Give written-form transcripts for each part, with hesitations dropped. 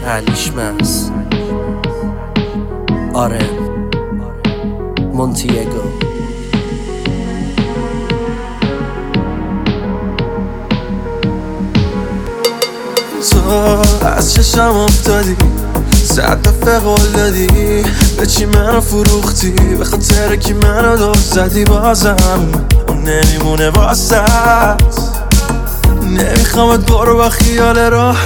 علیشمس آره مونتیگو. تو از چشم افتادی، 100 دفعه قول دادی، به چی منو فروختی، به خاطر کی منو دور زدی، بازم اون نمیمونه واسط. نمیخوامت برو با خیال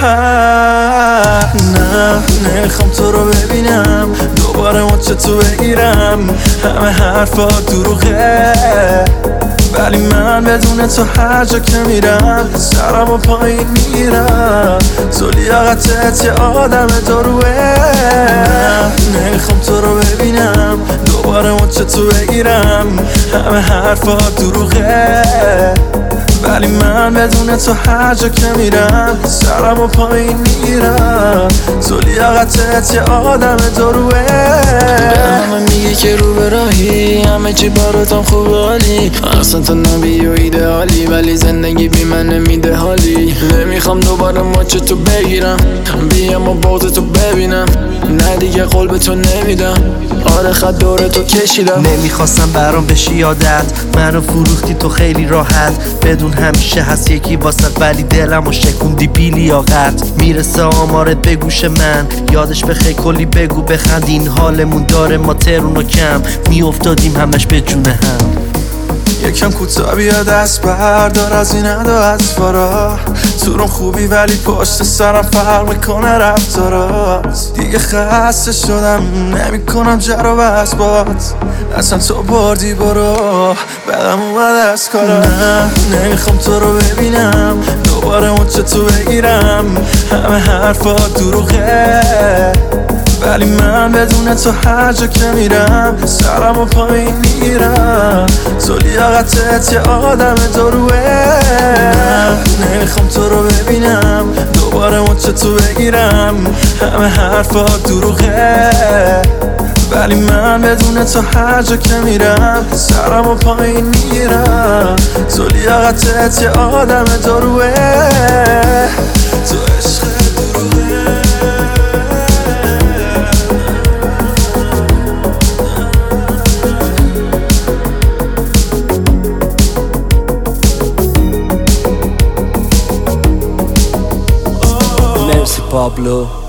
راحت، نه نمیخوام تو رو ببینم دوباره مچتو بگیرم. همه حرفا دروغه ولی من بدون تو هر جا که میرم سرم و پایین میرم. تو لیاقتت یه آدم دروه، نمیخوام تو رو ببینم دوباره مچتو بگیرم. همه حرفا دروغه ولی من بدون تو هر جا که میرم سرم و پایین میرم. تو لیاقتت یه آدم دروه. همه میگی که رو به راهی، همه چی براتم خوب حالی، اصلا تو نبی و ایدئالی، ولی زندگی بی من نمیده حالی. نمیخوام دوباره مچ تو بگیرم، بیام و بغض تو ببینم، نه دیگه قول به تو نمیدم. آره خط دور تو کشیدم. نمیخواستم برام بشی یادت، منو فروختی تو خیلی راحت، بدون همیشه هست یکی واسط ولی دلمو شکوندی بی لیاقت. میرسه آمارت به گوش من، یادش بخیر کلی بگو بخند، این حالمون داره ما ترون و کم میافتادیم همش به جون هم. یکم کوتاه بیا دست بردار از این ادا اطوارا، تو رو خوبی ولی پشت سرم فرق میکنه رفتارات. دیگه خسته شدم نمیکنم جر و بحث بات، اصلا تو بردی برو بدم اومد از کارا. نه نمیخوام تو رو ببینم دوباره مچتو بگیرم. همه حرفا دروغه ولی من بدون تو هر جا که میرم سرم و پایین میرم. تو لیاقتت یه آدم دروه، نمیخوام تو رو ببینم دوباره مچتو بگیرم. همه حرفا دروغه ولی من بدون تو هر جا که میرم سرم و پایین میرم. تو لیاقتت یه آدم دروه، تو عشق دروه. مرسی پابلو.